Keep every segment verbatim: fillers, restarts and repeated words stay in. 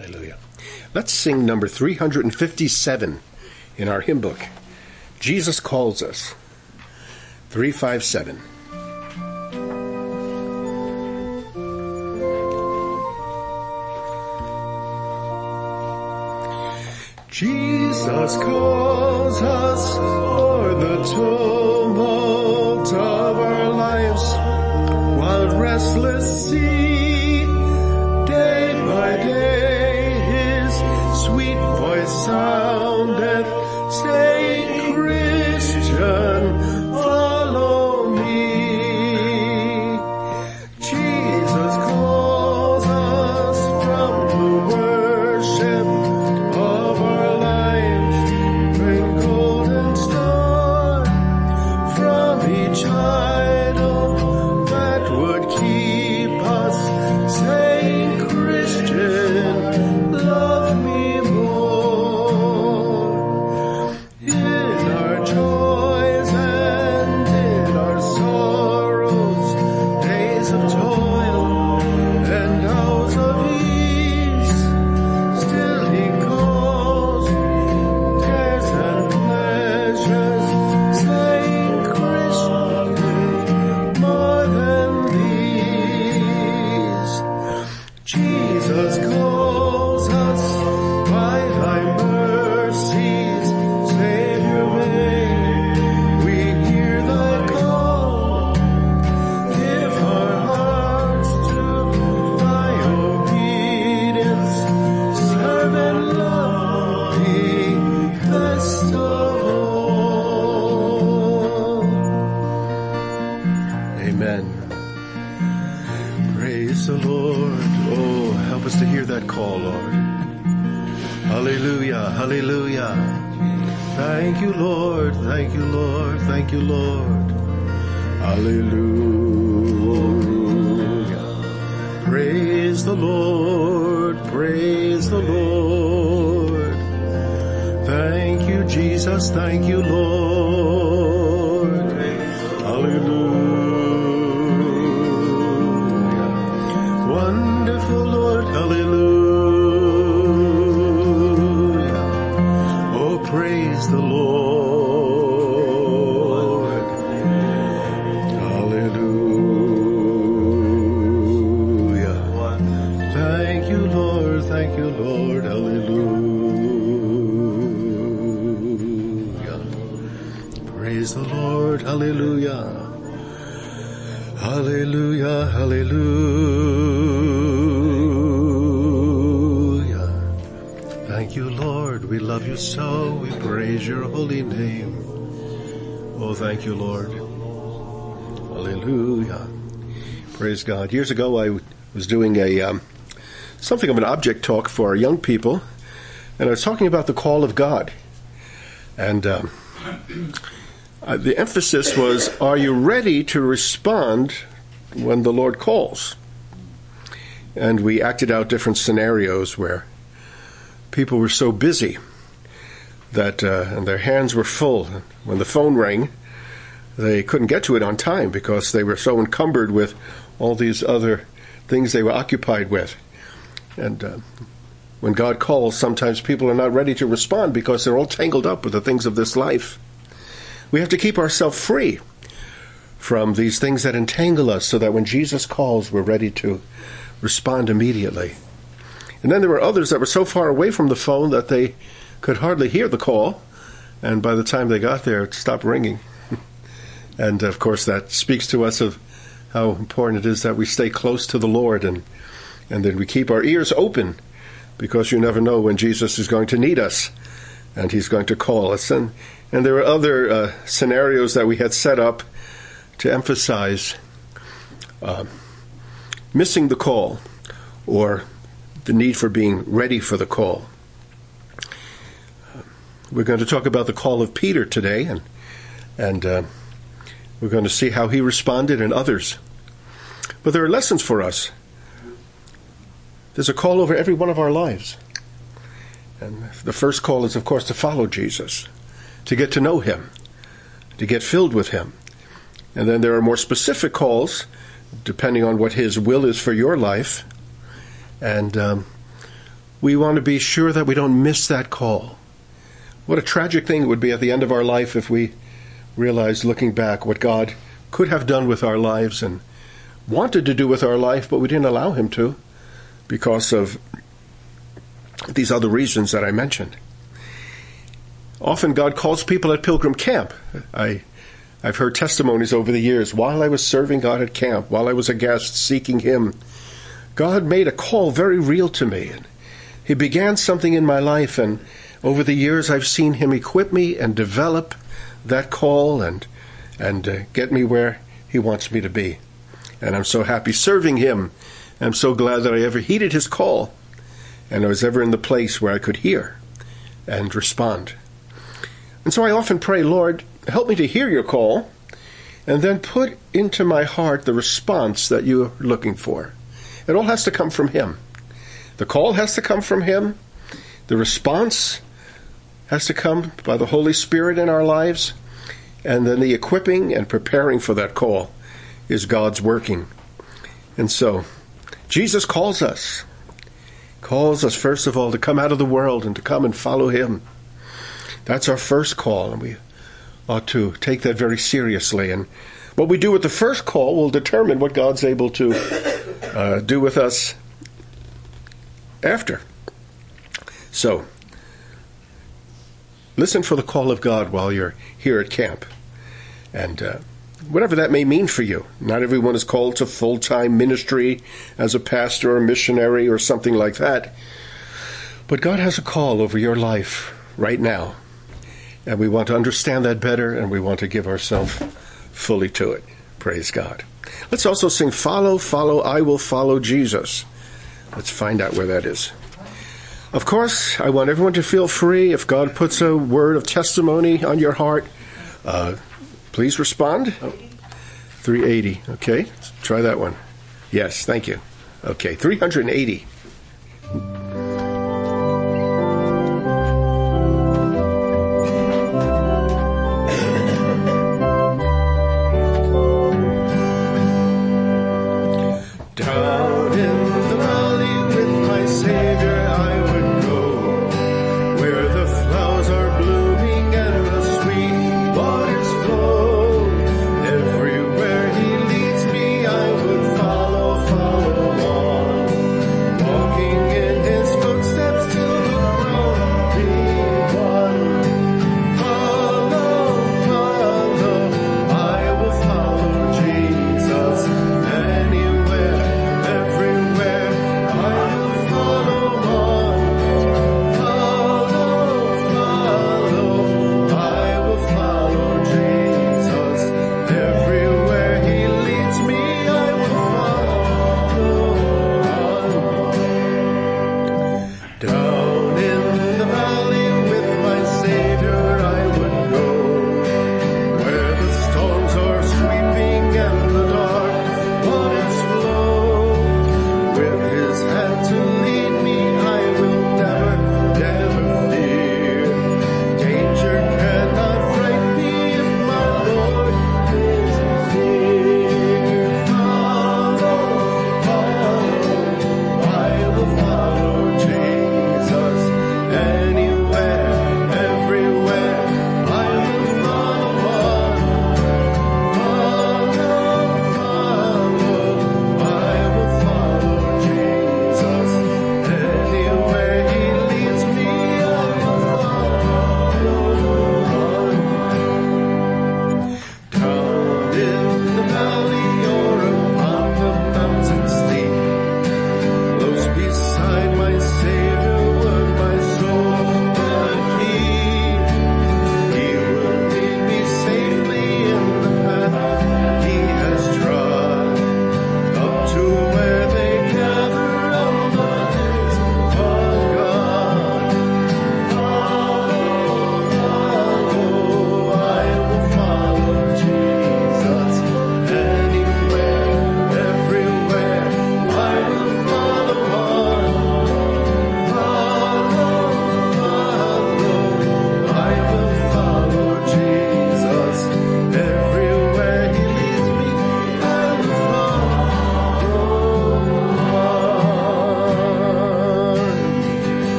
Hallelujah. Let's sing number three hundred fifty-seven in our hymn book. Jesus Calls Us. three fifty-seven. Jesus calls us o'er the tumult of our lives, while restless sea, day by day, his sweet voice soundeth, saying, Christian, follow me. Jesus calls us from the worship of our lives, bring golden star from each idol that would keep us, saying, Christian, love me more. In our joys and in our sorrows, days of toil and hours of ease, still he calls, cares and pleasures, saying, Christian, more than these. Jesus calls us by thy mercies, Savior, may we hear thy call. Give our hearts to thy obedience, serve and love thee best of all. Amen. Praise the Lord. Oh, help us to hear that call, Lord. Hallelujah, hallelujah. Thank you, Lord. Thank you, Lord. Thank you, Lord. Hallelujah. Praise the Lord. Praise the Lord. Thank you, Jesus. Thank you, Lord. Hallelujah. Wonderful Lord. Hallelujah. Oh, praise the Lord. Hallelujah. Thank you, Lord. Thank you, Lord. Hallelujah. Praise the Lord. Hallelujah. Hallelujah. Hallelujah. Thank you, Lord. We love you so. We praise your holy name. Oh, thank you, Lord. Hallelujah. Praise God. Years ago, I was doing a um, something of an object talk for our young people, and I was talking about the call of God. And um, uh, the emphasis was, are you ready to respond when the Lord calls? And we acted out different scenarios where people were so busy that uh, and their hands were full. When the phone rang, they couldn't get to it on time because they were so encumbered with all these other things they were occupied with. And uh, when God calls, sometimes people are not ready to respond because they're all tangled up with the things of this life. We have to keep ourselves free from these things that entangle us so that when Jesus calls, we're ready to respond immediately. And then there were others that were so far away from the phone that they could hardly hear the call, and by the time they got there, it stopped ringing. And, of course, that speaks to us of how important it is that we stay close to the Lord and, and that we keep our ears open, because you never know when Jesus is going to need us and he's going to call us. And, and there were other uh, scenarios that we had set up to emphasize uh, missing the call or the need for being ready for the call. We're going to talk about the call of Peter today, and and uh, we're going to see how he responded and others. But there are lessons for us. There's a call over every one of our lives. And the first call is, of course, to follow Jesus, to get to know him, to get filled with him. And then there are more specific calls, depending on what his will is for your life. And um, we want to be sure that we don't miss that call. What a tragic thing it would be at the end of our life if we realized, looking back, what God could have done with our lives and wanted to do with our life, but we didn't allow him to because of these other reasons that I mentioned. Often God calls people at Pilgrim Camp. I, I've heard testimonies over the years. While I was serving God at camp, while I was a guest seeking him, God made a call very real to me. And he began something in my life, and over the years I've seen him equip me and develop that call and and uh, get me where he wants me to be. And I'm so happy serving him. I'm so glad that I ever heeded his call and I was ever in the place where I could hear and respond. And so I often pray, Lord, help me to hear your call and then put into my heart the response that you're looking for. It all has to come from him. The call has to come from him. The response has to come by the Holy Spirit in our lives. And then the equipping and preparing for that call is God's working. And so Jesus calls us. Calls us, first of all, to come out of the world and to come and follow him. That's our first call, and we ought to take that very seriously. And what we do with the first call will determine what God's able to uh, do with us after. So, listen for the call of God while you're here at camp. And uh, whatever that may mean for you. Not everyone is called to full-time ministry as a pastor or missionary or something like that. But God has a call over your life right now. And we want to understand that better, and we want to give ourselves fully to it. Praise God. Let's also sing, Follow, Follow, I Will Follow Jesus. Let's find out where that is. Of course, I want everyone to feel free. If God puts a word of testimony on your heart, uh, please respond. Oh, three eighty. Okay, let's try that one. Yes, thank you. Okay, three eighty.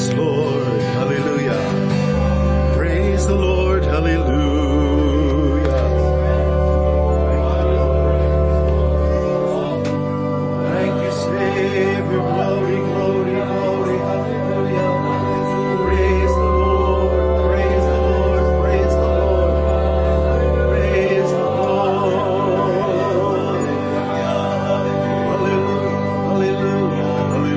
Lord. Hallelujah. Praise the Lord. Hallelujah. Thank you, Savior. Glory, glory, glory. Hallelujah. Praise the Lord. Praise the Lord. Praise the Lord. Praise the Lord. Hallelujah. Hallelujah.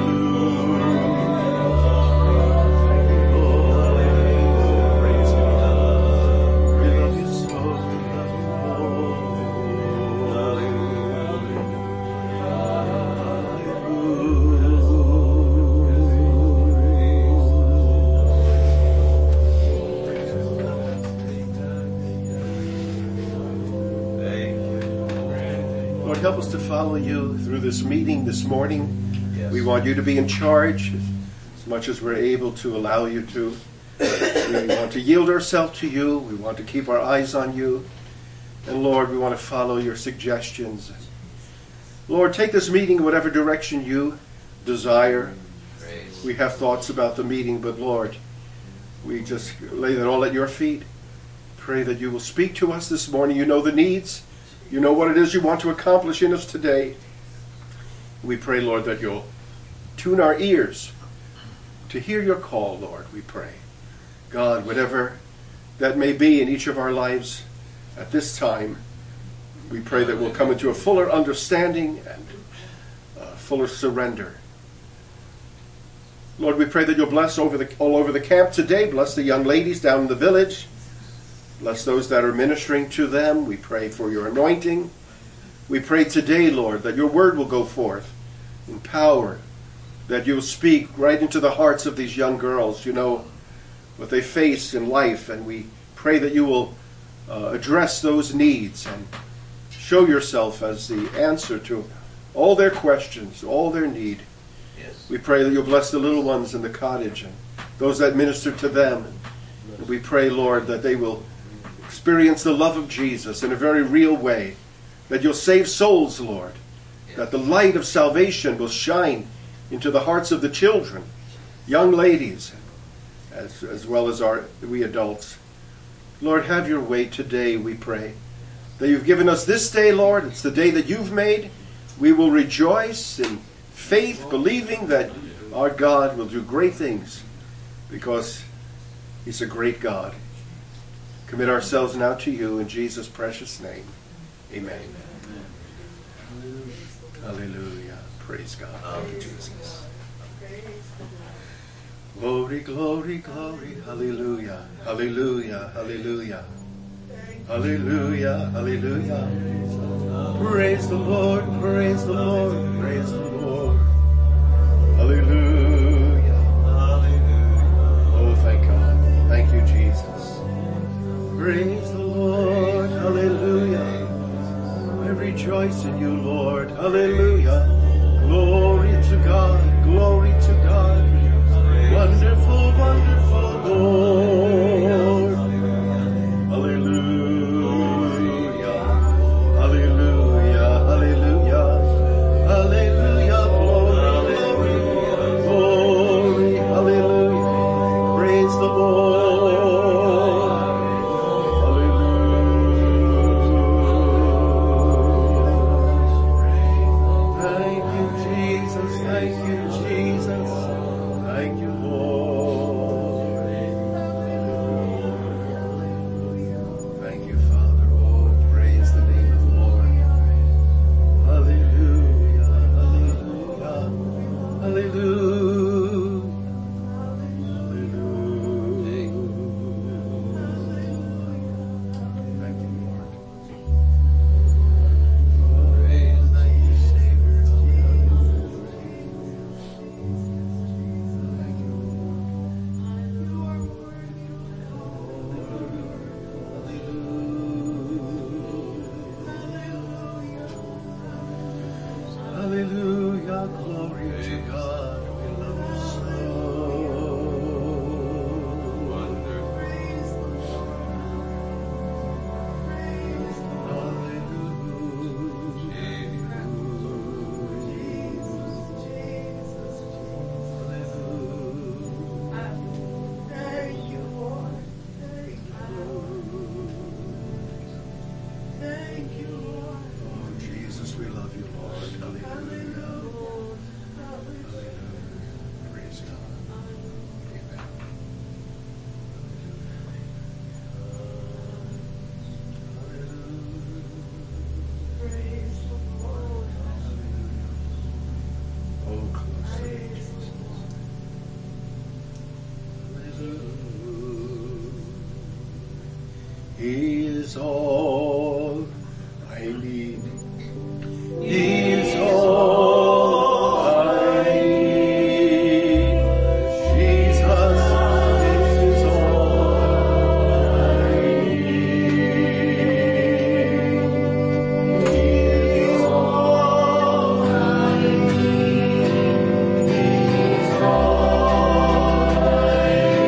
Lord, help us to follow you through this meeting this morning. Yes. We want you to be in charge as much as we're able to allow you to. We want to yield ourselves to you. We want to keep our eyes on you. And Lord, we want to follow your suggestions. Lord, take this meeting in whatever direction you desire. Praise. We have thoughts about the meeting, but Lord, we just lay that all at your feet. Pray that you will speak to us this morning. You know the needs. You know what it is you want to accomplish in us today. We pray, Lord, that you'll tune our ears to hear your call, Lord, we pray. God, whatever that may be in each of our lives at this time, we pray that we'll come into a fuller understanding and a fuller surrender. Lord, we pray that you'll bless over the, all over the camp today. Bless the young ladies down in the village. Bless those that are ministering to them. We pray for your anointing. We pray today, Lord, that your word will go forth in power, that you'll speak right into the hearts of these young girls. You know what they face in life, and we pray that you will uh, address those needs and show yourself as the answer to all their questions, all their need. Yes. We pray that you'll bless the little ones in the cottage and those that minister to them. And we pray, Lord, that they will experience the love of Jesus in a very real way, that you'll save souls, Lord, yes. That the light of salvation will shine into the hearts of the children, young ladies, as, as well as our we adults. Lord, have your way today, we pray. That you've given us this day, Lord. It's the day that you've made. We will rejoice in faith, believing that our God will do great things because he's a great God. Commit ourselves now to you in Jesus' precious name. Amen. Amen. Hallelujah. Praise God. Thank you, Jesus. Glory, glory, glory. Hallelujah. Hallelujah. Hallelujah. Hallelujah. Hallelujah. Praise the Lord. Praise the Lord. Praise the Lord. Hallelujah. Hallelujah. Oh, thank God. Thank you, Jesus. Praise the Lord. Hallelujah. I rejoice in you, Lord. Hallelujah. Glory to God. Glory to God. Wonderful, wonderful Lord. Hallelujah. Hallelujah. Hallelujah. Hallelujah. He is all I need. He is all I need. Jesus is all I need. He is all I need. He is all I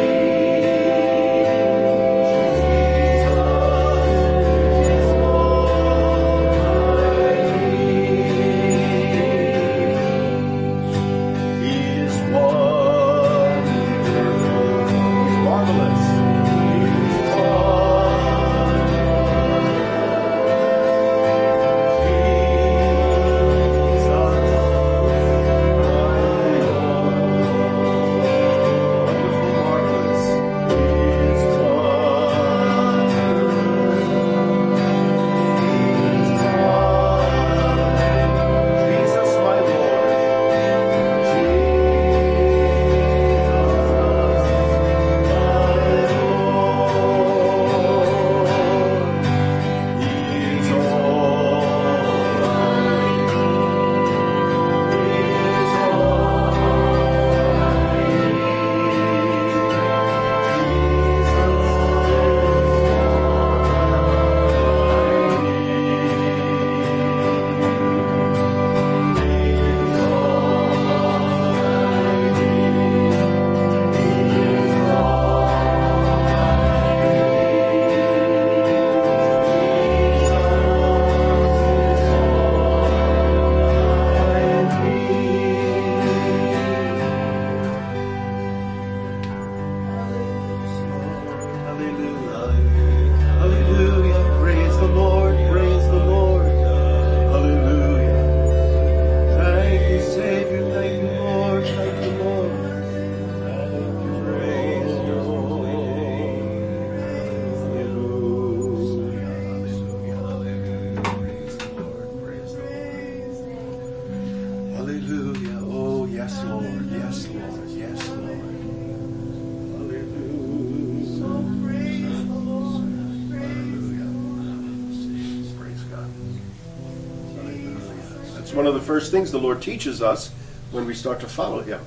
one of the first things the Lord teaches us when we start to follow Him.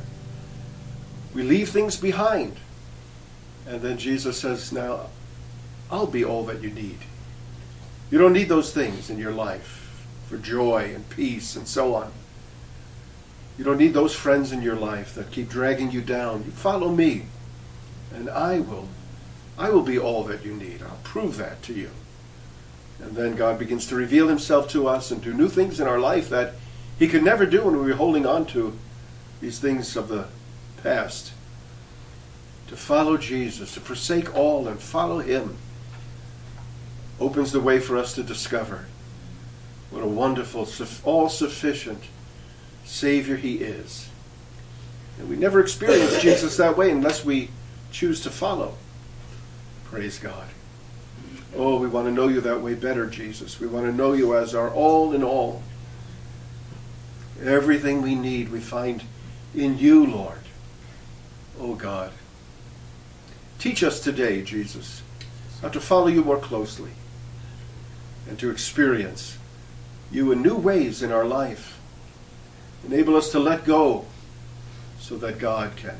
We leave things behind. And then Jesus says, now, I'll be all that you need. You don't need those things in your life for joy and peace and so on. You don't need those friends in your life that keep dragging you down. You follow me, and I will, I will be all that you need. I'll prove that to you. And then God begins to reveal Himself to us and do new things in our life that He could never do when we were holding on to these things of the past. To follow Jesus, to forsake all and follow Him, opens the way for us to discover what a wonderful, all-sufficient Savior He is. And we never experience Jesus that way unless we choose to follow. Praise God. Oh, we want to know you that way better, Jesus. We want to know you as our all in all. Everything we need we find in you, Lord. Oh, God. Teach us today, Jesus, how to follow you more closely and to experience you in new ways in our life. Enable us to let go so that God can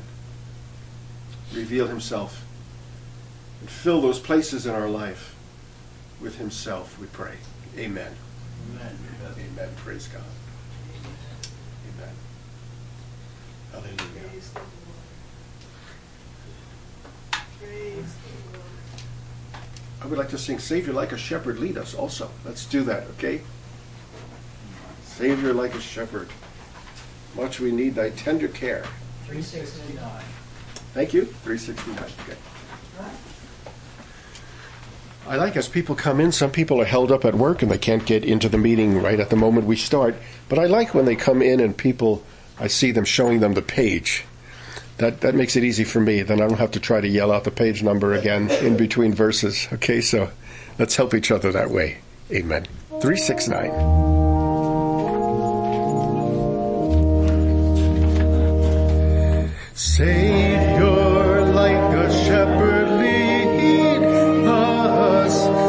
reveal Himself and fill those places in our life with Himself, we pray. Amen. Amen. Amen. Praise God. Amen. Hallelujah. Praise the Lord. Praise the Lord. I would like to sing Savior Like a Shepherd Lead Us also. Let's do that, okay? Savior like a shepherd. Much we need thy tender care. three sixty-nine. Thank you. three sixty-nine. Okay. I like as people come in, some people are held up at work and they can't get into the meeting right at the moment we start. But I like when they come in and people, I see them showing them the page. That that makes it easy for me. Then I don't have to try to yell out the page number again in between verses. Okay, so let's help each other that way. Amen. three sixty-nine. Savior, like a shepherd, lead us.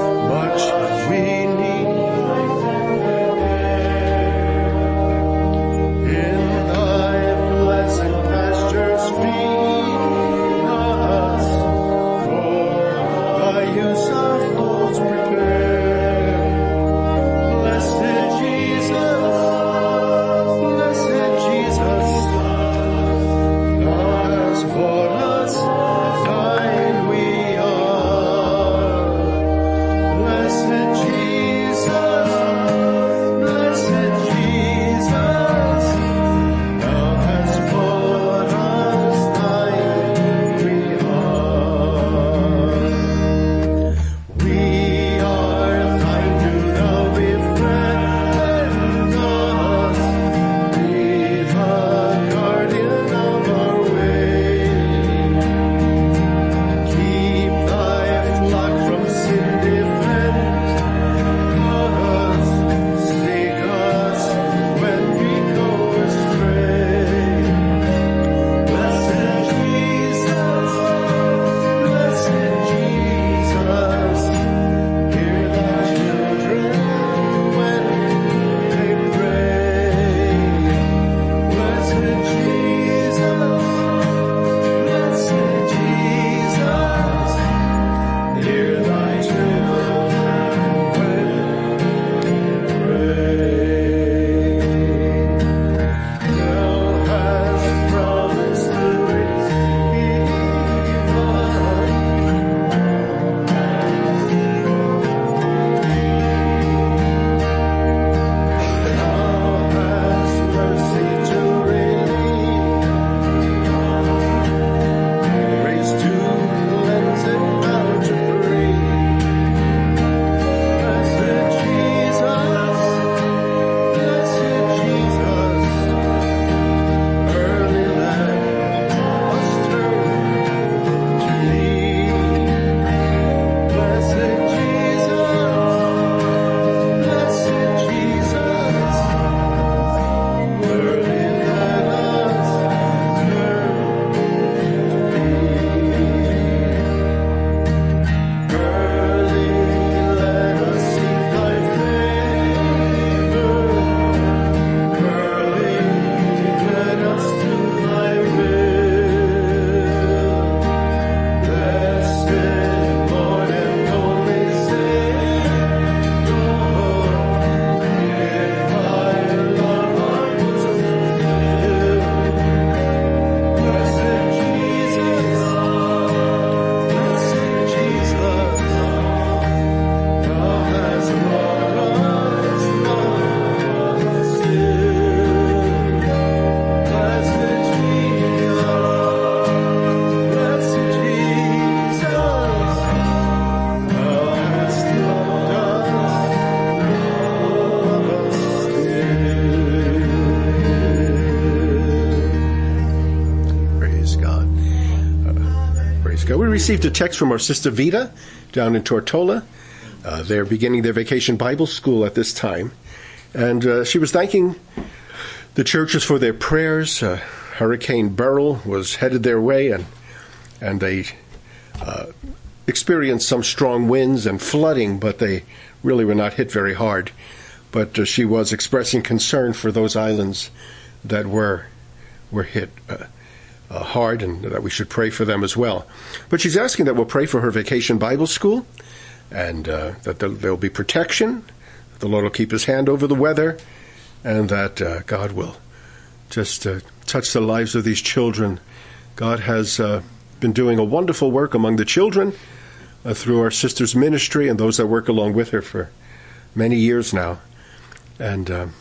Praise God. We received a text from our sister Vita down in Tortola. Uh, they're beginning their vacation Bible school at this time. And uh, she was thanking the churches for their prayers. Uh, Hurricane Beryl was headed their way, and and they uh, experienced some strong winds and flooding, but they really were not hit very hard. But uh, she was expressing concern for those islands that were were hit uh, uh, hard, and that we should pray for them as well. But she's asking that we'll pray for her vacation Bible school, and uh, that there will be protection, that the Lord will keep his hand over the weather, and that uh, God will just uh, touch the lives of these children. God has uh, been doing a wonderful work among the children uh, through our sister's ministry and those that work along with her for many years now. And um,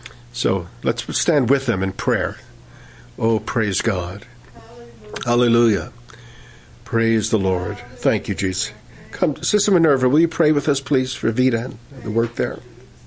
so let's stand with them in prayer. Oh, praise God. Hallelujah. Hallelujah. Praise the Lord. Thank you, Jesus. Come, Sister Minerva, will you pray with us, please, for Vita and the work there?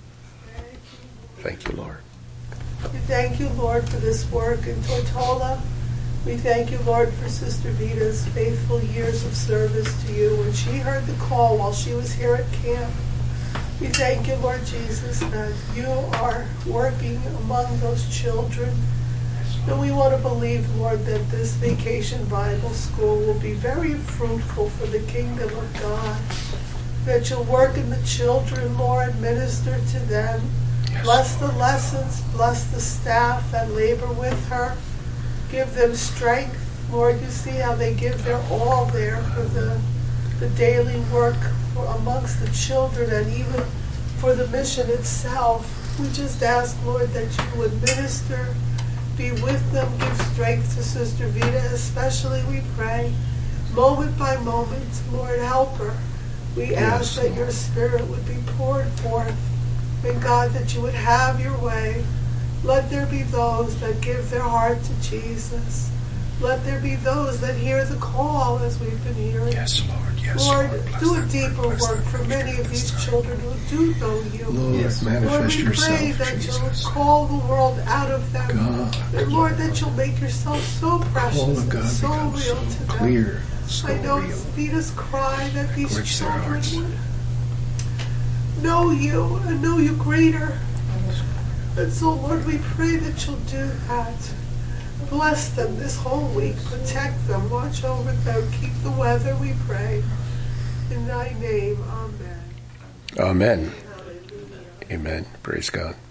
Thank you, Lord. We thank you, Lord, for this work in Tortola. We thank you, Lord, for Sister Vita's faithful years of service to you when she heard the call while she was here at camp. We thank you, Lord Jesus, that you are working among those children. And we want to believe, Lord, that this vacation Bible school will be very fruitful for the kingdom of God. That you'll work in the children, Lord, minister to them. Bless the lessons, bless the staff that labor with her. Give them strength. Lord, you see how they give their all there for the, the daily work for amongst the children and even for the mission itself. We just ask, Lord, that you would minister, be with them, give strength to Sister Vita, especially we pray, moment by moment. Lord, help her. We ask that your Spirit would be poured forth. And God, that you would have your way. Let there be those that give their heart to Jesus. Let there be those that hear the call as we've been hearing. Yes, Lord. Yes, Lord, Lord. do a deeper work for many of these children who do know you. Lord, yes. manifest Lord, we yourself, pray that Jesus. you'll call the world out of them. God, and Lord, that you'll make yourself so precious of God and so real so to them. Clear, so I know real. it's Vita's cry that these Quench their children hearts. would know you and know you greater. And so, Lord, we pray that you'll do that. Bless them this whole week. Protect them. Watch over them. Keep the weather, we pray. In thy name, amen. Amen. Amen. Praise God.